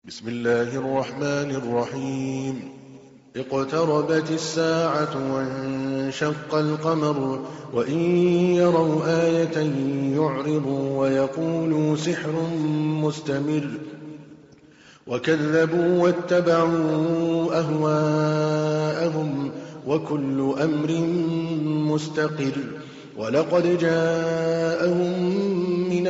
بسم الله الرحمن الرحيم. اقتربت الساعة وانشق القمر وإن يروا آية يعرضوا ويقولوا سحر مستمر وكذبوا واتبعوا أهواءهم وكل أمر مستقر ولقد جاءهم من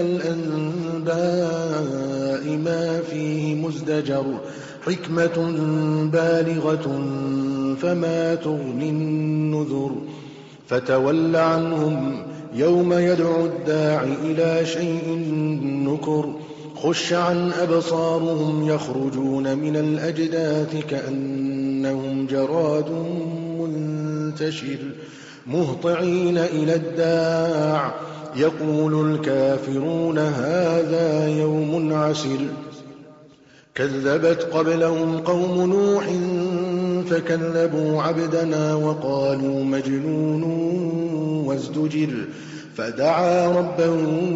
الأنباء ما فيه مزدجر حكمة بالغة فما تغني النذر فتول عنهم يوم يدعو الداع إلى شيء نكر خش عن أبصارهم يخرجون من الأجداث كأنهم جراد منتشر مهطعين إلى الداع يقول الكافرون هذا يوم عسر كذبت قبلهم قوم نوح فكذبوا عبدنا وقالوا مجنون وازدجر فدعا ربه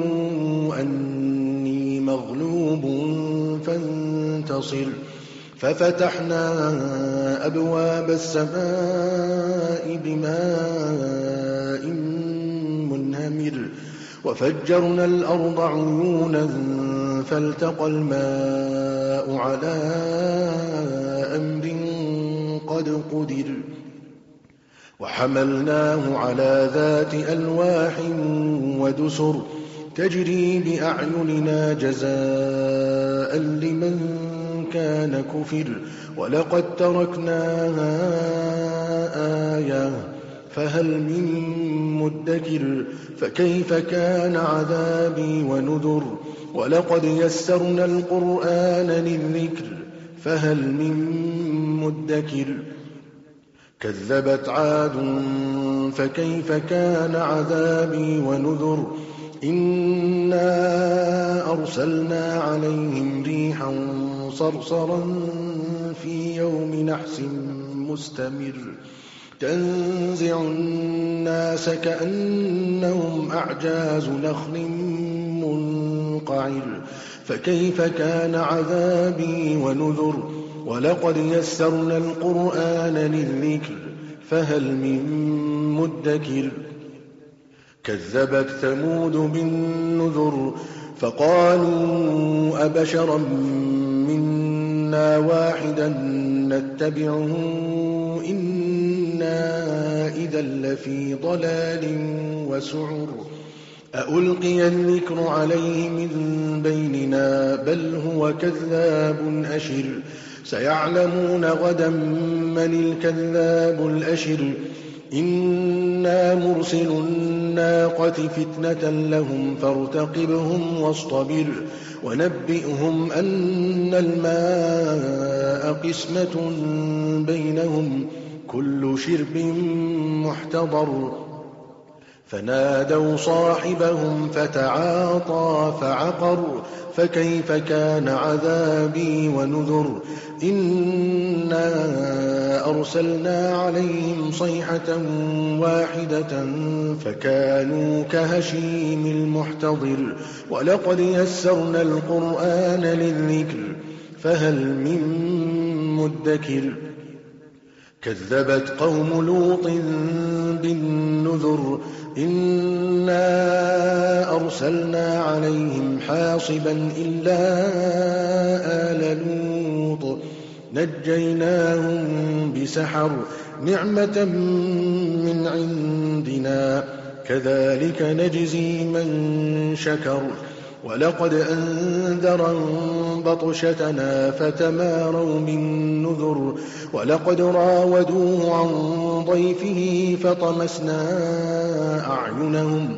أني مغلوب فانتصر ففتحنا أبواب السماء بماء منهمر وفجرنا الأرض عيونا فالتقى الماء على أمر قد قدر وحملناه على ذات ألواح ودسر تجري بأعيننا جزاء لمن كان كفر ولقد تركناها آية فهل من مدكر فكيف كان عذابي ونذر ولقد يسرنا القرآن للذكر فهل من مدكر كذبت عاد فكيف كان عذابي ونذر إنا أرسلنا عليهم ريحا صرصرا في يوم نحس مستمر تنزع الناس كأنهم أعجاز نخل منقعر فكيف كان عذابي ونذر ولقد يسرنا القرآن للذكر فهل من مدكر كذبت ثمود بالنذر فقالوا أبشرا منا واحدا نتبعه إنا إذا لفي ضلال وسعر أألقي الذكر عليه من بيننا بل هو كذاب أشر سيعلمون غدا من الكذاب الأشر إنا مرسل الناقة فتنة لهم فارتقبهم واصطبر ونبئهم أن الماء قسمة بينهم كل شرب محتضر فنادوا صاحبهم فتعاطى فعقر فكيف كان عذابي ونذر إنا أرسلنا عليهم صيحة واحدة فكانوا كهشيم المحتضر ولقد يسرنا القرآن للذكر فهل من مدكر كذبت قوم لوط بالنذر إنا أرسلنا عليهم حاصبا إلا آل لوط نجيناهم بسحر نعمة من عندنا كذلك نجزي من شكر ولقد أنذرهم بطشتنا فتماروا بالنذر ولقد راودوه عن ضيفه فطمسنا أعينهم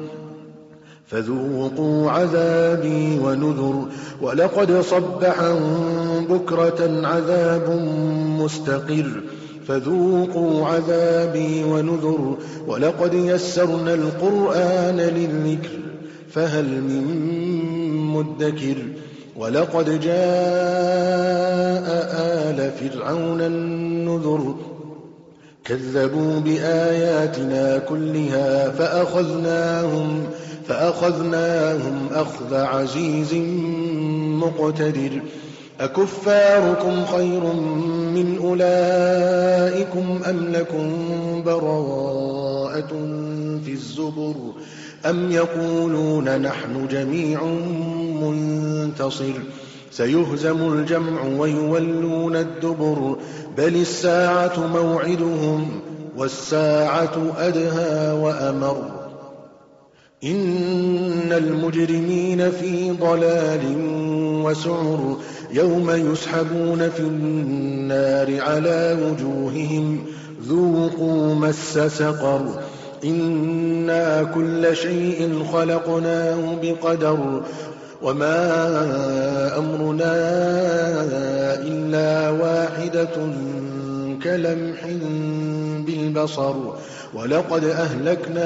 فذوقوا عذابي ونذر ولقد صبحهم بكرة عذاب مستقر فذوقوا عذابي ونذر ولقد يسرنا القرآن للذكر فهل من مدكر ولقد جاء آل فرعون النذر كذبوا بآياتنا كلها فأخذناهم أخذ عزيز مقتدر أكفاركم خير من أولئكم أم لكم براءة في الزبر أم يقولون نحن جميع منتصر سيهزم الجمع ويولون الدبر بل الساعة موعدهم والساعة أدهى وأمر إن المجرمين في ضلال وسعر يوم يسحبون في النار على وجوههم ذوقوا مس سقر إنا كل شيء خلقناه بقدر وما أمرنا إلا واحدة كلمح بالبصر ولقد أهلكنا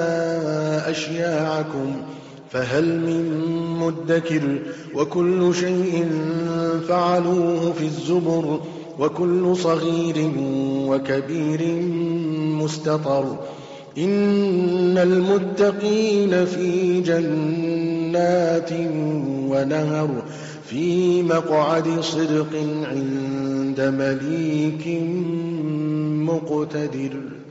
أشياعكم فهل من مدكر وكل شيء فعلوه في الزبر وكل صغير وكبير مستطر إن المتقين في جنات ونهر في مقعد صدق عند مليك مقتدر.